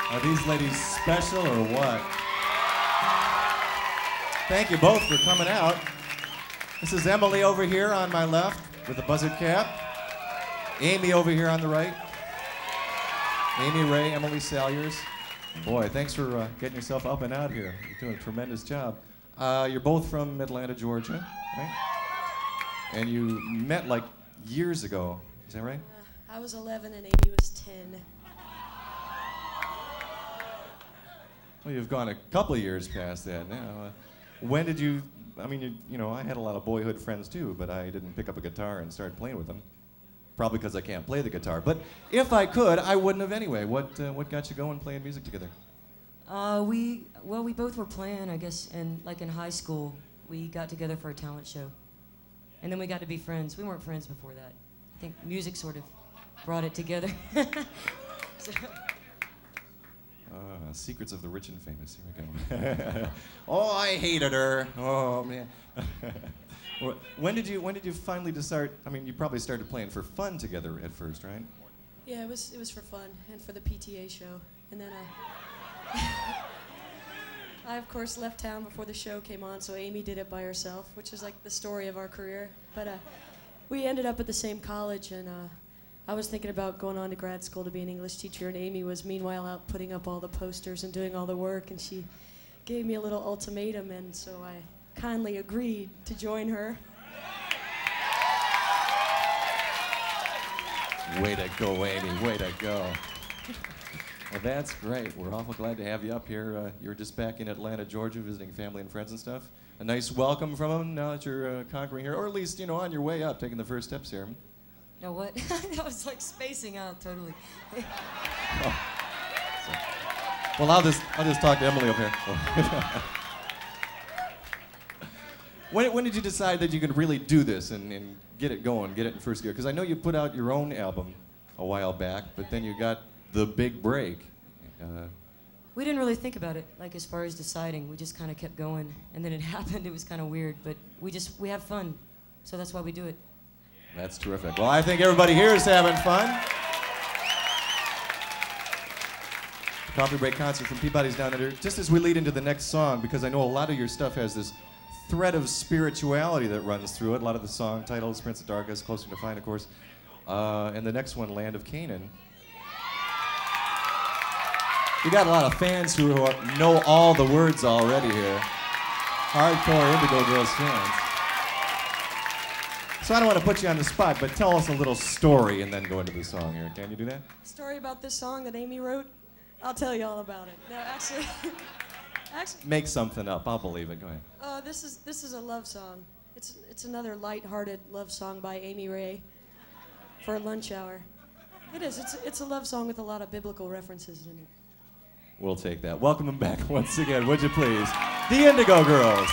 Are these ladies special or what? Thank you both for coming out. This is Emily over here on my left with a buzzard cap. Amy over here on the right. Amy Ray, Emily Salyers. Boy, thanks for getting yourself up and out here. You're doing a tremendous job. You're both from Atlanta, Georgia, right? And you met like years ago. Is that right? I was 11 and Amy was 10. Well, you've gone a couple of years past that now. When did you, I mean, you know, I had a lot of boyhood friends too, but I didn't pick up a guitar and start playing with them. Probably because I can't play the guitar. But if I could, I wouldn't have anyway. What got you going playing music together? We both were playing, I guess, and like in high school, we got together for a talent show. And then we got to be friends. We weren't friends before that. I think music sort of brought it together. So. Secrets of the Rich and Famous. Here we go. Oh, I hated her. Oh man. When did you finally start? I mean, you probably started playing for fun together at first, right? Yeah, it was for fun and for the PTA show. And then I of course left town before the show came on, so Amy did it by herself, which is like the story of our career. But we ended up at the same college, and I was thinking about going on to grad school to be an English teacher, and Amy was meanwhile out putting up all the posters and doing all the work, and she gave me a little ultimatum, and so I kindly agreed to join her. Way to go, Amy. Way to go. Well, that's great. We're awful glad to have you up here. You're just back in Atlanta, Georgia, visiting family and friends and stuff. A nice welcome from them now that you're conquering here, or at least, you know, on your way up, taking the first steps here. No, what? That was like spacing out totally. Oh. Well, I'll just talk to Emily up here. When did you decide that you could really do this and get it going, get it in first gear? Because I know you put out your own album a while back, but then you got the big break. We didn't really think about it, like as far as deciding. We just kind of kept going, and then it happened. It was kind of weird, but we have fun, so that's why we do it. That's terrific. Well, I think everybody here is having fun. Coffee break concert from Peabody's down under. Just as we lead into the next song, because I know a lot of your stuff has this thread of spirituality that runs through it. A lot of the song titles, Prince of Darkness, Closer to Fine, of course. And the next one, Land of Canaan. We got a lot of fans who know all the words already here. Hardcore Indigo Girls fans. So I don't want to put you on the spot, but tell us a little story and then go into the song here. Can you do that? Story about this song that Amy wrote? I'll tell you all about it. No, actually, Make something up. I'll believe it. Go ahead. this is a love song. It's another light-hearted love song by Amy Ray for lunch hour. It is. It's a love song with a lot of biblical references in it. We'll take that. Welcome them back once again, would you please? The Indigo Girls.